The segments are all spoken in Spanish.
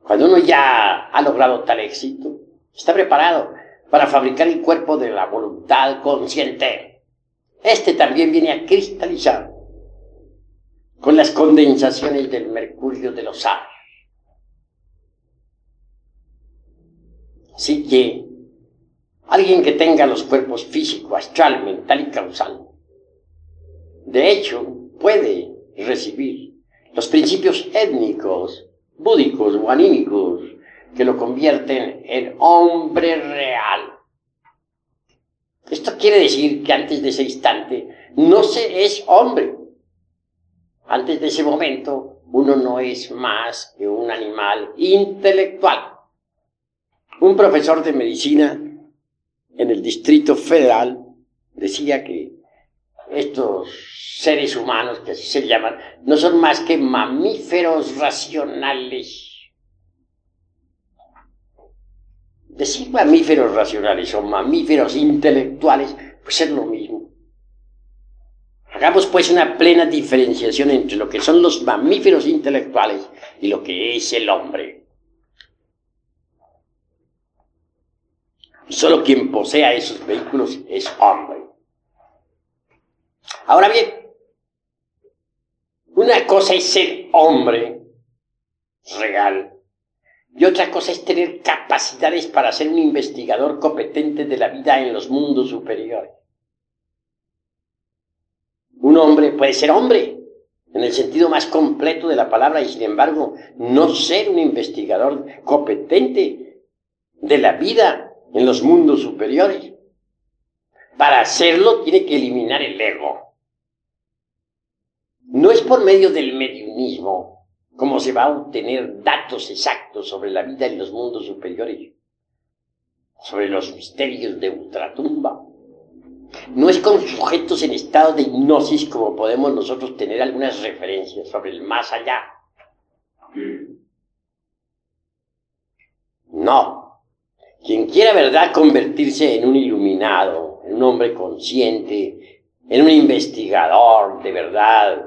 Cuando uno ya ha logrado tal éxito, está preparado para fabricar el cuerpo de la voluntad consciente. Este también viene a cristalizar con las condensaciones del mercurio de los sabios. Así que alguien que tenga los cuerpos físico, astral, mental y causal, de hecho, puede recibir los principios étnicos, búdicos o anímicos que lo convierten en hombre real. Esto quiere decir que antes de ese instante no se es hombre. Antes de ese momento uno no es más que un animal intelectual. Un profesor de medicina en el Distrito Federal decía que estos seres humanos, que así se llaman, no son más que mamíferos racionales. Decir mamíferos racionales o mamíferos intelectuales, pues es lo mismo. Hagamos pues una plena diferenciación entre lo que son los mamíferos intelectuales y lo que es el hombre. Solo quien posea esos vehículos es hombre. Ahora bien, una cosa es ser hombre real y otra cosa es tener capacidades para ser un investigador competente de la vida en los mundos superiores. Un hombre puede ser hombre en el sentido más completo de la palabra y sin embargo no ser un investigador competente de la vida en los mundos superiores. Para hacerlo tiene que eliminar el ego. No es por medio del mediunismo como se va a obtener datos exactos sobre la vida en los mundos superiores, sobre los misterios de ultratumba. No es con sujetos en estado de hipnosis como podemos nosotros tener algunas referencias sobre el más allá. No. Quien quiera, ¿verdad?, convertirse en un iluminado, en un hombre consciente, en un investigador de verdad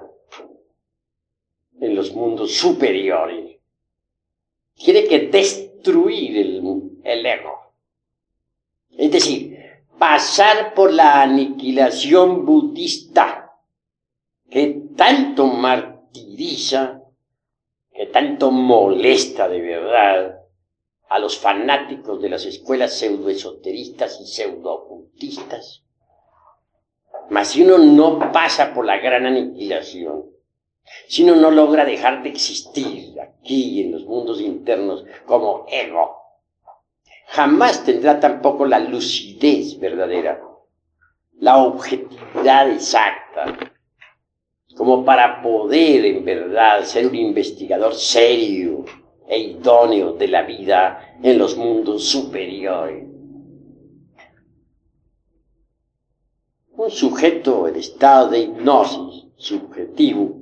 en los mundos superiores, tiene que destruir el ego. Es decir, pasar por la aniquilación budista que tanto martiriza, que tanto molesta de verdad a los fanáticos de las escuelas pseudoesoteristas y pseudoocultistas. Mas si uno no pasa por la gran aniquilación, si uno no logra dejar de existir aquí en los mundos internos como ego, jamás tendrá tampoco la lucidez verdadera, la objetividad exacta, como para poder en verdad ser un investigador serio e idóneo de la vida en los mundos superiores. Un sujeto en estado de hipnosis subjetivo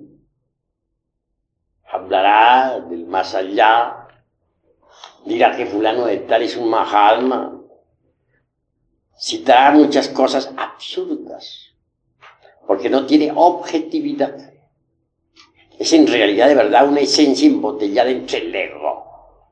hablará del más allá, dirá que fulano de tal es un Mahatma, citará muchas cosas absurdas, porque no tiene objetividad. Es en realidad de verdad una esencia embotellada entre el ego.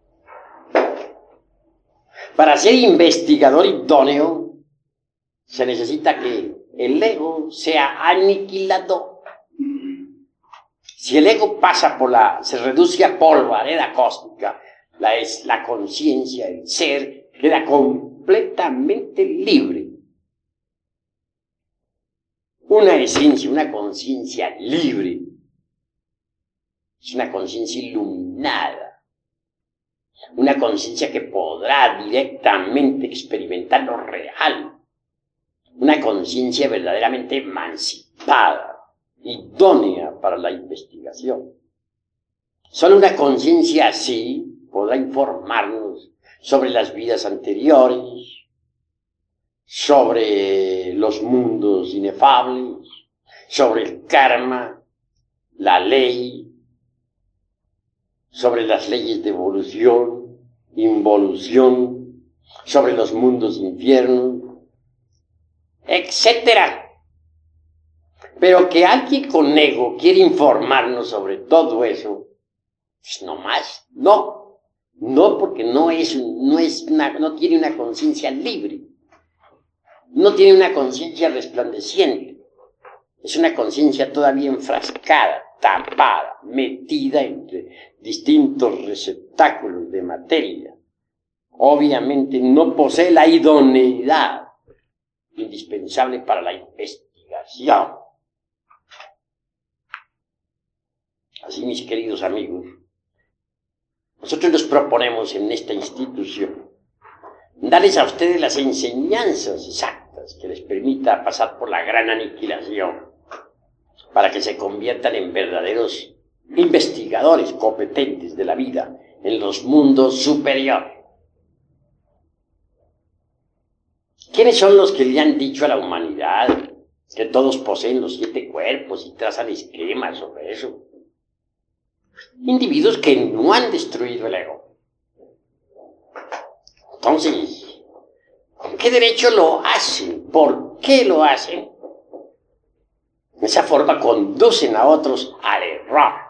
Para ser investigador idóneo, se necesita que el ego sea aniquilado. Si el ego pasa se reduce a polvareda cósmica, la conciencia, el ser, queda completamente libre. Una esencia, una conciencia libre, es una conciencia iluminada, una conciencia que podrá directamente experimentar lo real, una conciencia verdaderamente emancipada, idónea para la investigación. Solo una conciencia así podrá informarnos sobre las vidas anteriores, sobre los mundos inefables, sobre el karma, la ley, sobre las leyes de evolución, involución, sobre los mundos infiernos, etc. Pero que alguien con ego quiere informarnos sobre todo eso, pues no más, no. No, porque no tiene una conciencia libre, no tiene una conciencia resplandeciente, es una conciencia todavía enfrascada, tapada, metida entre distintos receptáculos de materia. Obviamente no posee la idoneidad indispensable para la investigación. Así, mis queridos amigos, nosotros nos proponemos en esta institución darles a ustedes las enseñanzas exactas que les permita pasar por la gran aniquilación para que se conviertan en verdaderos investigadores competentes de la vida en los mundos superiores. ¿Quiénes son los que le han dicho a la humanidad que todos poseen los 7 cuerpos y trazan esquemas sobre eso? Individuos que no han destruido el ego. Entonces, ¿con qué derecho lo hacen? ¿Por qué lo hacen? De esa forma conducen a otros al error.